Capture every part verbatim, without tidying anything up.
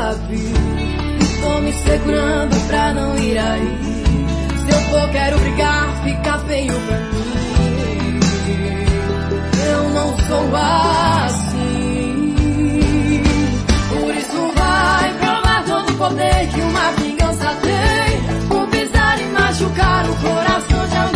sabe. Tô me segurando pra não ir aí. Se eu for, quero brigar, fica feio pra mim. Eu não sou assim. Por isso vai provar todo o poder que uma vingança tem, por pisar e machucar o coração de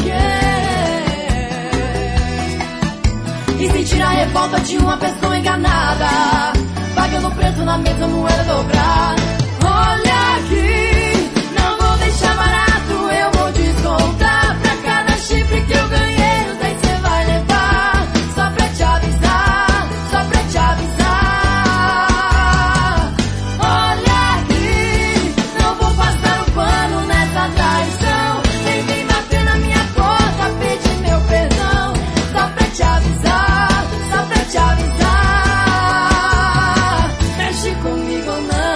alguém e sentir a revolta de uma pessoa enganada, pagando preço na mesma moeda dobrada. Olha aqui, não vou deixar barato, eu vou descontar. Pra cada chifre que eu ganhei, os dez cê vai levar. Só pra te avisar, só pra te avisar. Olha aqui, não vou passar o pano nessa traição. Nem vem bater na minha porta, pedir meu perdão. Só pra te avisar, só pra te avisar. Mexe comigo ou não.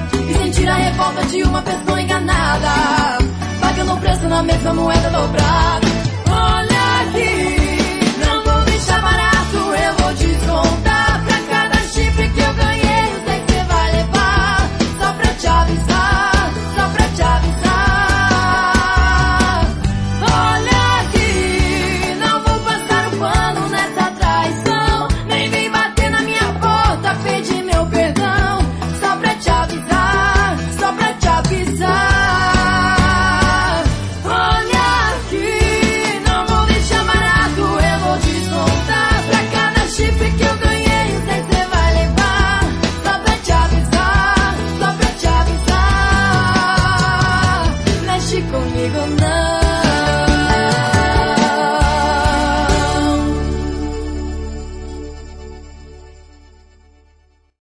De uma pessoa enganada, pagando o preço na mesma moeda dobrada.